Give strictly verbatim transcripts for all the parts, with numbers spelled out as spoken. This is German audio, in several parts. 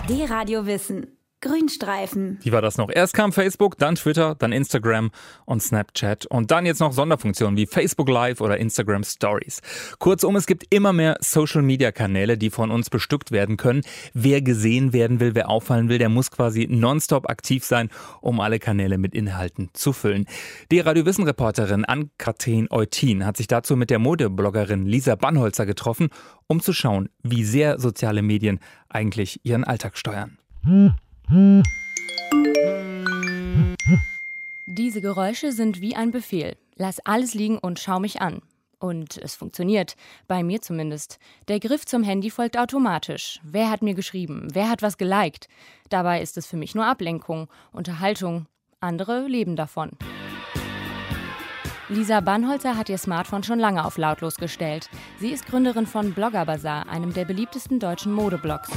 D-Radio Wissen. Grünstreifen. Wie war das noch? Erst kam Facebook, dann Twitter, dann Instagram und Snapchat und dann jetzt noch Sonderfunktionen wie Facebook Live oder Instagram Stories. Kurzum, es gibt immer mehr Social-Media-Kanäle, die von uns bestückt werden können. Wer gesehen werden will, wer auffallen will, der muss quasi nonstop aktiv sein, um alle Kanäle mit Inhalten zu füllen. Die Radio-Wissen-Reporterin Ann-Kathrin Eutin hat sich dazu mit der Modebloggerin Lisa Bannholzer getroffen, um zu schauen, wie sehr soziale Medien eigentlich ihren Alltag steuern. Diese Geräusche sind wie ein Befehl. Lass alles liegen und schau mich an. Und es funktioniert, bei mir zumindest. Der Griff zum Handy folgt automatisch. Wer hat mir geschrieben? Wer hat was geliked? Dabei ist es für mich nur Ablenkung, Unterhaltung. Andere leben davon. Lisa Bannholzer hat ihr Smartphone schon lange auf lautlos gestellt. Sie ist Gründerin von Blogger Bazaar, einem der beliebtesten deutschen Modeblogs.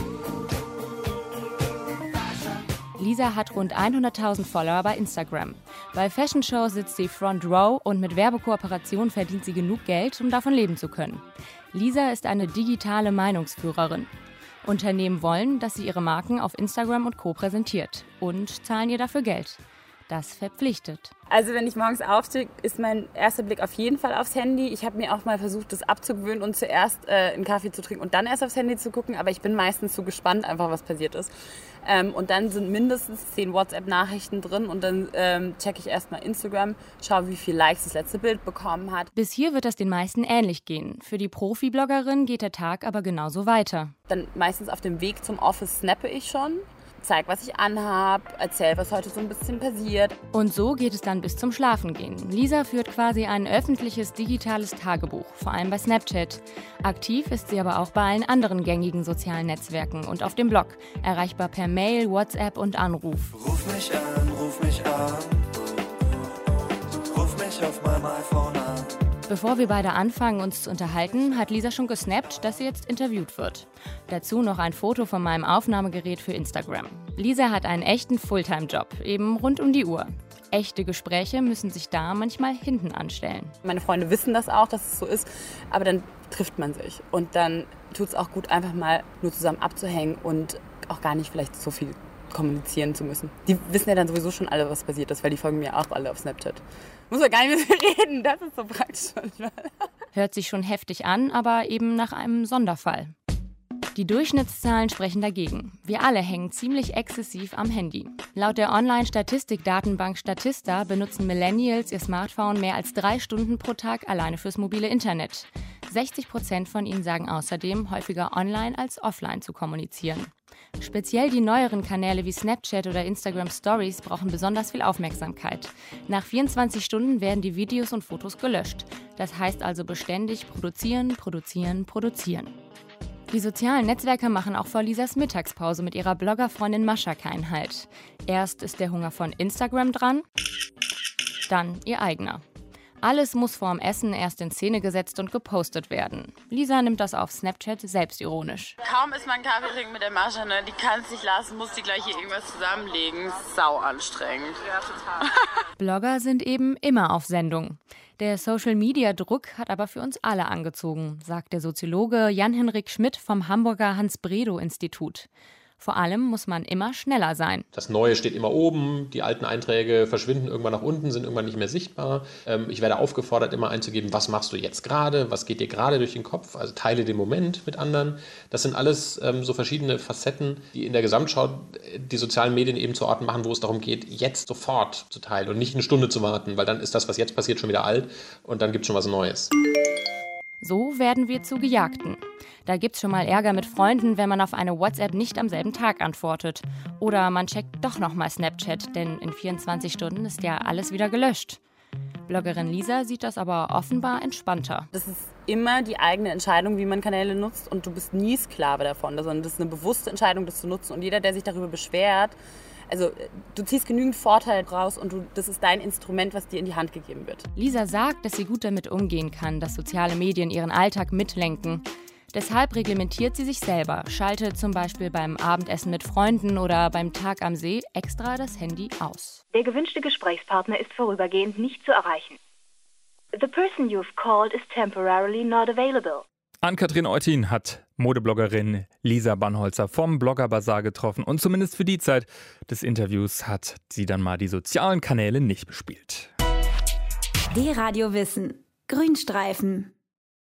Lisa hat rund hunderttausend Follower bei Instagram. Bei Fashion Shows sitzt sie Front Row und mit Werbekooperation verdient sie genug Geld, um davon leben zu können. Lisa ist eine digitale Meinungsführerin. Unternehmen wollen, dass sie ihre Marken auf Instagram und Co. präsentiert und zahlen ihr dafür Geld. Das verpflichtet. Also wenn ich morgens aufstehe, ist mein erster Blick auf jeden Fall aufs Handy. Ich habe mir auch mal versucht, das abzugewöhnen und zuerst äh, einen Kaffee zu trinken und dann erst aufs Handy zu gucken. Aber ich bin meistens so gespannt, einfach was passiert ist. Ähm, und dann sind mindestens zehn WhatsApp-Nachrichten drin und dann ähm, checke ich erstmal Instagram, schaue, wie viele Likes das letzte Bild bekommen hat. Bis hier wird das den meisten ähnlich gehen. Für die Profi-Bloggerin geht der Tag aber genauso weiter. Dann meistens auf dem Weg zum Office snappe ich schon. Zeig, was ich anhab, erzähl, was heute so ein bisschen passiert. Und so geht es dann bis zum Schlafengehen. Lisa führt quasi ein öffentliches digitales Tagebuch, vor allem bei Snapchat. Aktiv ist sie aber auch bei allen anderen gängigen sozialen Netzwerken und auf dem Blog, erreichbar per Mail, WhatsApp und Anruf. Ruf mich an, ruf mich an, ruf mich auf meinem iPhone an. Bevor wir beide anfangen, uns zu unterhalten, hat Lisa schon gesnappt, dass sie jetzt interviewt wird. Dazu noch ein Foto von meinem Aufnahmegerät für Instagram. Lisa hat einen echten Fulltime-Job, eben rund um die Uhr. Echte Gespräche müssen sich da manchmal hinten anstellen. Meine Freunde wissen das auch, dass es so ist, aber dann trifft man sich. Und dann tut es auch gut, einfach mal nur zusammen abzuhängen und auch gar nicht vielleicht so viel kommunizieren zu müssen. Die wissen ja dann sowieso schon alle, was passiert ist, weil die folgen mir auch alle auf Snapchat. Muss man gar nicht mehr reden, das ist so praktisch manchmal. Hört sich schon heftig an, aber eben nach einem Sonderfall. Die Durchschnittszahlen sprechen dagegen. Wir alle hängen ziemlich exzessiv am Handy. Laut der Online-Statistik-Datenbank Statista benutzen Millennials ihr Smartphone mehr als drei Stunden pro Tag alleine fürs mobile Internet. sechzig Prozent von ihnen sagen außerdem, häufiger online als offline zu kommunizieren. Speziell die neueren Kanäle wie Snapchat oder Instagram Stories brauchen besonders viel Aufmerksamkeit. Nach vierundzwanzig Stunden werden die Videos und Fotos gelöscht. Das heißt also beständig produzieren, produzieren, produzieren. Die sozialen Netzwerke machen auch vor Lisas Mittagspause mit ihrer Bloggerfreundin Mascha keinen Halt. Erst ist der Hunger von Instagram dran, dann ihr eigener. Alles muss vorm Essen erst in Szene gesetzt und gepostet werden. Lisa nimmt das auf Snapchat selbstironisch. Kaum ist man Kaffee trinken mit der Mascha, ne? Die kann es nicht lassen, muss die gleich hier irgendwas zusammenlegen. Sau anstrengend. Ja, total. Blogger sind eben immer auf Sendung. Der Social-Media-Druck hat aber für uns alle angezogen, sagt der Soziologe Jan-Henrik Schmidt vom Hamburger Hans-Bredow-Institut. Vor allem muss man immer schneller sein. Das Neue steht immer oben, die alten Einträge verschwinden irgendwann nach unten, sind irgendwann nicht mehr sichtbar. Ich werde aufgefordert, immer einzugeben, was machst du jetzt gerade, was geht dir gerade durch den Kopf, also teile den Moment mit anderen. Das sind alles so verschiedene Facetten, die in der Gesamtschau die sozialen Medien eben zu Orten machen, wo es darum geht, jetzt sofort zu teilen und nicht eine Stunde zu warten, weil dann ist das, was jetzt passiert, schon wieder alt und dann gibt es schon was Neues. So werden wir zu Gejagten. Da gibt's schon mal Ärger mit Freunden, wenn man auf eine WhatsApp nicht am selben Tag antwortet. Oder man checkt doch nochmal Snapchat, denn in vierundzwanzig Stunden ist ja alles wieder gelöscht. Bloggerin Lisa sieht das aber offenbar entspannter. Das ist immer die eigene Entscheidung, wie man Kanäle nutzt und du bist nie Sklave davon, sondern das ist eine bewusste Entscheidung, das zu nutzen. Und jeder, der sich darüber beschwert, also du ziehst genügend Vorteil raus und du, das ist dein Instrument, was dir in die Hand gegeben wird. Lisa sagt, dass sie gut damit umgehen kann, dass soziale Medien ihren Alltag mitlenken. Deshalb reglementiert sie sich selber, schaltet zum Beispiel beim Abendessen mit Freunden oder beim Tag am See extra das Handy aus. Der gewünschte Gesprächspartner ist vorübergehend nicht zu erreichen. The person you've called is temporarily not available. Ann-Kathrin Eutin hat Modebloggerin Lisa Bannholzer vom Bloggerbazar getroffen und zumindest für die Zeit des Interviews hat sie dann mal die sozialen Kanäle nicht bespielt. D-Radio Wissen. Grünstreifen.